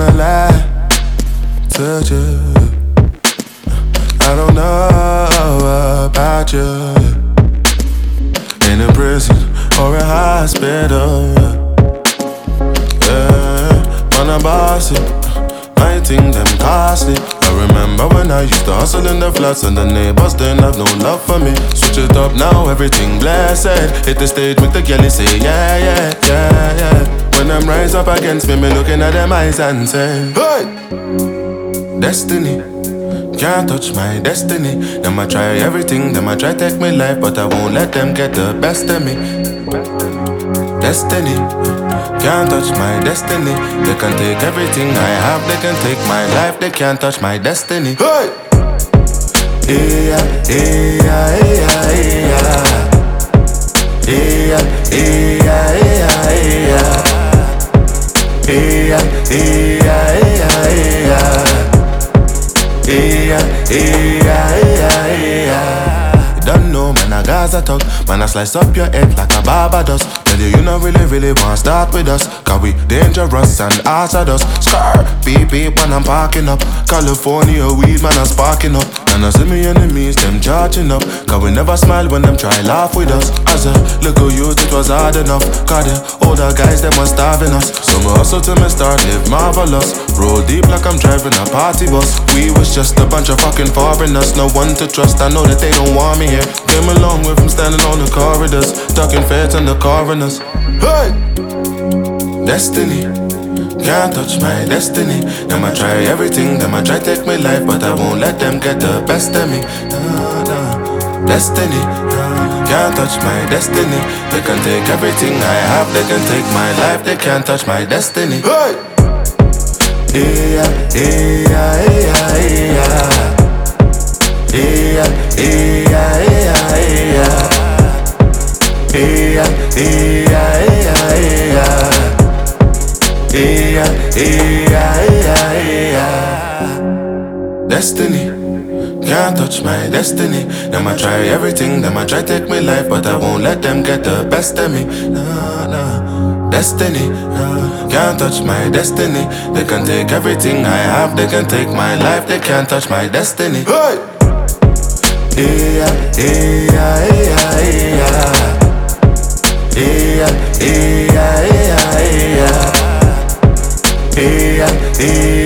wanna lie to you. I don't know about you. In a prison or a hospital, yeah, wanna boss it. I think them costly. I remember when I used to hustle in the flats and the neighbors didn't have no love for me. Switch it up now, everything blessed. Hit the stage, make the girlie say yeah, yeah, yeah, yeah. When them rise up against me looking at them eyes and say, hey! Destiny, can't touch my destiny. Them I try everything, them I try take me life, but I won't let them get the best of me. Destiny, can't touch my destiny. They can take everything I have, they can take my life, they can't touch my destiny. Hey! Yeah, yeah, yeah, yeah. Yeah, yeah, yeah, yeah. Yeah, yeah, yeah, yeah. Yeah, yeah, yeah. You don't know, man, I Gaza talk. Man, I slice up your head like a Barbados. Tell you, you not really wanna start with us. Cause we dangerous and hazardous. Scar, beep beep when I'm parking up. California weed, man, I'm sparking up. And I see me enemies, them charging up. Cause we never smile when them try laugh with us. As a little youth, it was hard enough. Cause the older guys, them was starving us. So me hustle till me start live marvelous. Roll deep like I'm driving a party bus. We was just a bunch of fucking foreigners. No one to trust, I know that they don't want me here. Came a long way from standing on the corridors, ducking feds and the coroners. Hey! Destiny, can't touch my destiny. Them I try everything, them I try take me life, but I won't let them get the best of me. Destiny, can't touch my destiny. They can take everything I have, they can take my life, they can't touch my destiny. Hey! Yeah, yeah, yeah, yeah. Yeah, yeah, yeah, yeah. Yeah, yeah, yeah, yeah. Yeah, yeah, yeah. Destiny, can't touch my destiny. Them I try everything, them I try take me life, but I won't let them get the best of me. Nah, nah. Destiny, can't touch my destiny. They can take everything I have, they can take my life, they can't touch my destiny. Hey! Yeah, yeah, yeah, yeah. Yeah, yeah, yeah, yeah. Yeah, yeah.